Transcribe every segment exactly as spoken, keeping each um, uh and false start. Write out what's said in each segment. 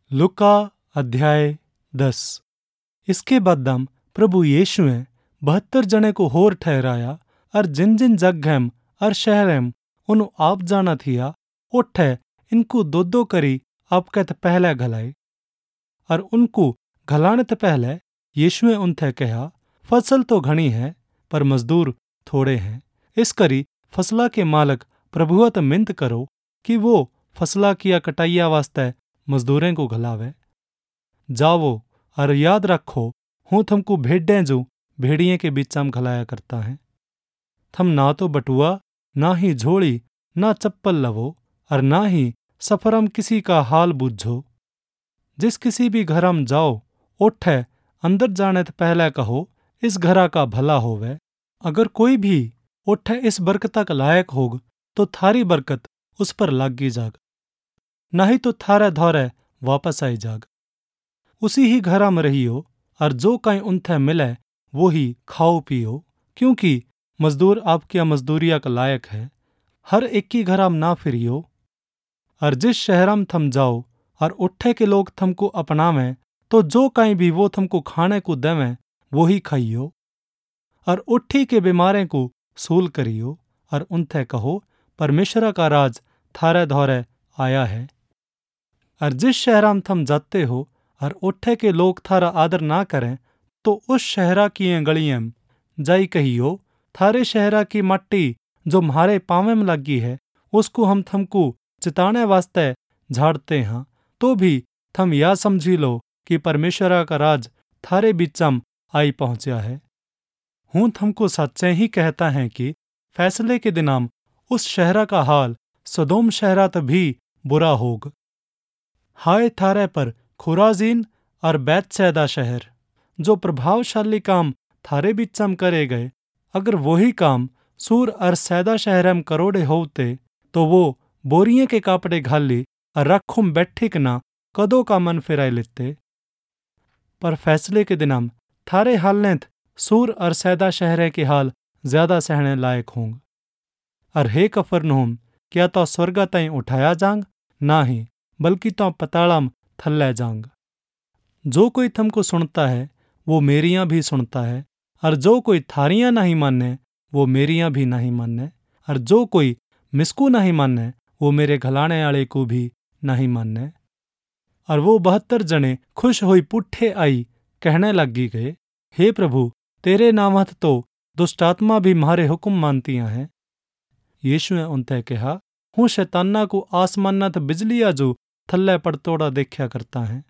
लूका अध्याय दस। इसके बदम प्रभु यीशुए बहत्तर जने को होर ठहराया और जिन जिन जगहम और शहरम उन आप जाना थिया उठे इनको दो दो करी आपके त पहले घलाए। और उनको घलाने ते पहले यीशुए उनथे कहा, फसल तो घनी है पर मजदूर थोड़े हैं। इस करी फसला के मालक प्रभुअत मिन्त करो कि वो फसला किया कटाइया वास्ते मजदूरें को घलावे। जावो और याद रखो, हूँ थमको भेडें जो भेड़िए के बीचम घलाया करता है। थम ना तो बटुआ ना ही झोली ना चप्पल लवो और ना ही सफरम किसी का हाल बूझो। जिस किसी भी घरम जाओ उठे अंदर जाने ते पहले कहो, इस घरा का भला होवे। अगर कोई भी उठे इस बरकता का लायक होग तो थारी बरकत उस पर लागी जाग, नहीं तो थारे धौरे वापस आई जाग। उसी ही घरा में रहियो और जो कहीं उनथे मिले वो ही खाओ पियो, क्योंकि मजदूर आपकी मजदूरिया का लायक है। हर एक की घराम ना फिरियो। और जिस शहरम थम जाओ और उठे के लोग थमको अपनावें तो जो कहीं भी वो थमको खाने को देवें वो ही खाइयो। और उठी के बीमारे को सूल करियो और उनथे कहो, परमेश्वर का राज थारे धौरे आया है। और जिस शहराम थम जाते हो और उठे के लोग थारा आदर ना करें तो उस शहरा की गलियां जाई कहियो, थारे शहरा की मट्टी जो म्हारे पावे में लगी है उसको हम थमको चिताने वास्ते झाड़ते हैं। तो भी थम या समझी लो कि परमेश्वर का राज थारे बीचम आई पहुंचा है। हूँ थमको सच्चे ही कहता है कि फैसले के दिनाम उस शहरा का हाल सदोम शहरात भी बुरा होग। हाय थारे पर खुराजीन और बैतसैदा शहर, जो प्रभावशाली काम थारे बीचम करे गए, अगर वही काम सूर और सैदा शहर में करोड़े होते तो वो बोरिये के कापड़े घाली और रखुम बैठिक ना कदों का मन फिराए लेते। पर फैसले के दिनाम थारे हालनेत सूर और सैदा शहर के हाल ज्यादा सहने लायक होंगे। और हे कफरनहूम, क्या तो स्वर्गा ताई उठाया जांग? ना ही, बल्कि तो पताड़म थल्ले जांग। जो कोई थमको सुनता है वो मेरियां भी सुनता है, और जो कोई थारियां नहीं माने वो मेरियां भी नहीं माने, और जो कोई मिसकू नहीं माने वो मेरे घलाने आले को भी नहीं माने। और वो बहत्तर जने खुश होई पुठे आई कहने लगी गए, हे प्रभु, तेरे नामत तो दुष्टात्मा भी म्हारे हुक्म मानतियां हैं। यीशुए उनते कहा, हूँ शैताना को आसमानत बिजलिया जो थल्ले पड़तोड़ा देखा करता है।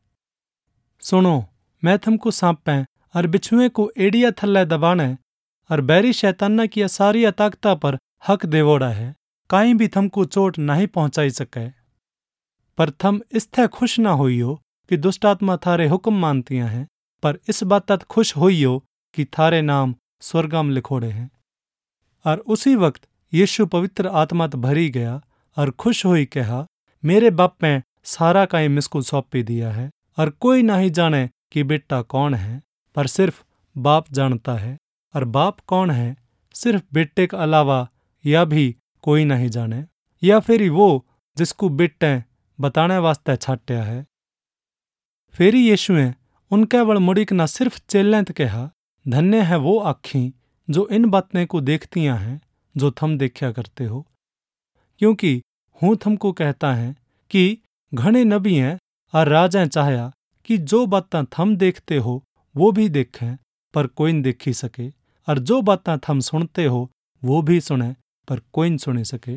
सुनो, मैं थमको सांपें और बिछुए को एड़िया थल्ले दबाने और बैरी शैताना की सारी ताकता पर हक देवोड़ा है, काई भी थमको चोट नहीं पहुंचाई सके। पर थम इसथे खुश ना होइयो कि दुष्टात्मा थारे हुक्म मानतियां हैं, पर इस बात तक खुश होइयो कि थारे नाम स्वर्गम लिखोड़े हैं। और उसी वक्त यीशु पवित्र आत्मा भरी गया और खुश होई कहा, मेरे बाप में सारा काई मिसको सौंपी दिया है, और कोई नहीं जाने कि बेटा कौन है, पर सिर्फ बाप जानता है। और बाप कौन है सिर्फ बेटे के अलावा या भी कोई नहीं जाने, या फिर वो जिसको बेटे बताने वास्ते छाट्या है। फिर यीशुए उनके बड़ मुड़िक न सिर्फ चेलेंत कहा, धन्य है वो आँखें जो इन बातें को देखतियां हैं जो थम देखा करते हो, क्योंकि हूँ थमको कहता है कि घणे नबी हैं और राजाएं चाहया कि जो बातें थम देखते हो वो भी देखें पर कोई न देखी सके, और जो बातें थम सुनते हो वो भी सुने पर कोई न सुने सके।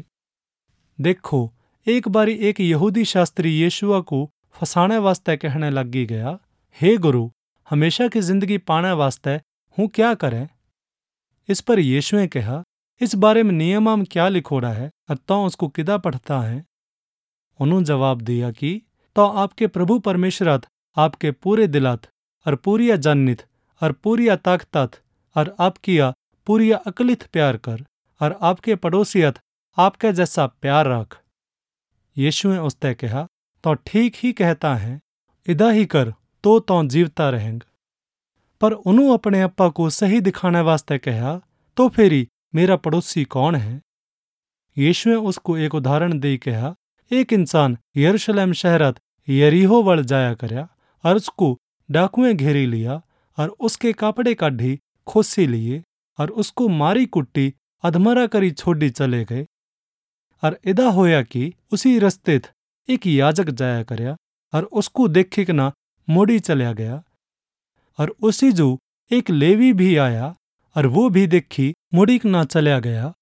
देखो, एक बारी एक यहूदी शास्त्री यीशुआ को फसाने वास्ते कहने लगी गया, हे गुरु, हमेशा की जिंदगी पाने वास्ते हूँ क्या करें? इस पर यीशुए कहा, इस बारे में नियम में क्या लिखोड़ा है और तो उसको किदा पढ़ता है? उन्होंने जवाब दिया कि तो आपके प्रभु परमेश्वरत आपके पूरे दिलात और पूरिया जानित और पूरिया ताकतात और आपकिया पूरिया अकलित प्यार कर, और आपके पड़ोसियत आपके जैसा प्यार रख। यीशुए उसते कहा, तो ठीक ही कहता है, इदा ही कर तो तो जीवता रहेंगे। पर उन्होंने अपने अप्पा को सही दिखाने वास्ते कहा, तो फिर मेरा पड़ोसी कौन है? यीशुए उसको एक उदाहरण दे कहा, एक इंसान यरूशलेम शहरत यरीहो वल जाया करया और उसको डाकुएं घेरी लिया और उसके कापड़े काढ़ी खोसी लिए और उसको मारी कुट्टी अधमरा करी छोड़ी चले गए। और इदा होया कि उसी रस्ते एक याजक जाया करया और उसको देखिक ना मोड़ी चलिया गया। और उसी जो एक लेवी भी आया और वो भी देखी मुड़ीक ना चलिया गया।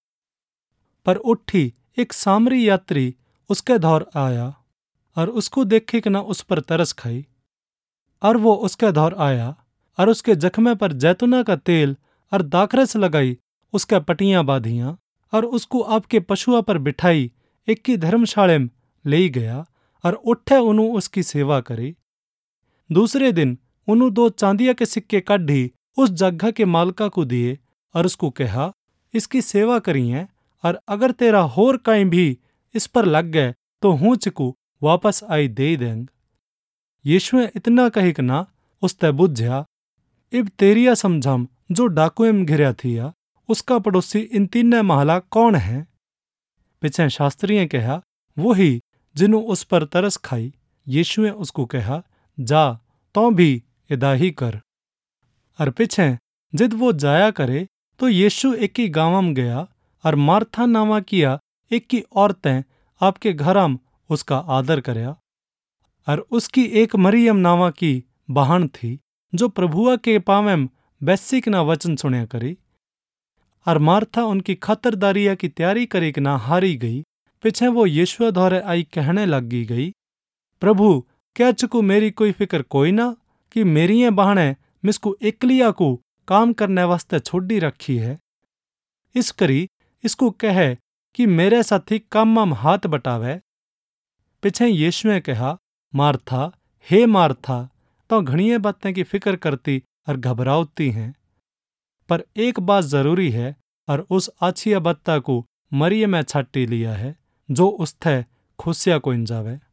पर उठी एक सामरी यात्री उसके धौर आया और उसको देखिक ना उस पर तरस खाई। और वो उसके धौर आया और उसके जख्मे पर जैतूना का तेल और दाखरस लगाई, उसके पटियां बांधियां और उसको आपके पशुआ पर बिठाई एक की धर्मशाला में ले गया और उठे उन्हों उसकी सेवा करी। दूसरे दिन उन्हों दो चांदिया के सिक्के काढ़ी उस जगह के मालका को दिए और उसको कहा, इसकी सेवा करिए और अगर तेरा होर कहीं भी इस पर लग गए तो हूँ चिकू वापस आई दे देंग। यीशुए इतना कहिक ना उसते बुझ्या, इब तेरिया समझम जो डाकुएं में घिरया थिया उसका पड़ोसी इन तीन महला कौन है? पिछे शास्त्रियों कहा, वो ही जिन्हों उस पर तरस खाई। यीशुए उसको कहा, जा तो भी इदा ही कर। और पिछे जिद वो जाया करे तो यीशु एक ही गाँव में गया और मार्था नामा किया एक की औरतें आपके घर में उसका आदर करया। और उसकी एक मरियम नामा की बहन थी जो प्रभुआ के पावे में बैसिक ना वचन सुनया करी। और मार्था उनकी खातरदारिया की तैयारी करी ना हारी गई। पिछे वो यीशु द्वारे आई कहने लगी गई, प्रभु क्या चुकू मेरी कोई फिक्र कोई ना कि मेरी बहने मिसको एकलिया को काम करने वास्ते छोड़ी रखी है। इस करी इसको कहे कि मेरे साथी काम में हाथ बटावे। पिछे यीशुए कहा, मार्था हे मार्था तो घणिये बातें की फिक्र करती और घबराती हैं, पर एक बात जरूरी है और उस आछिया बत्ता को मरियम में छाटी लिया है जो उसथे खुशिया को जावे।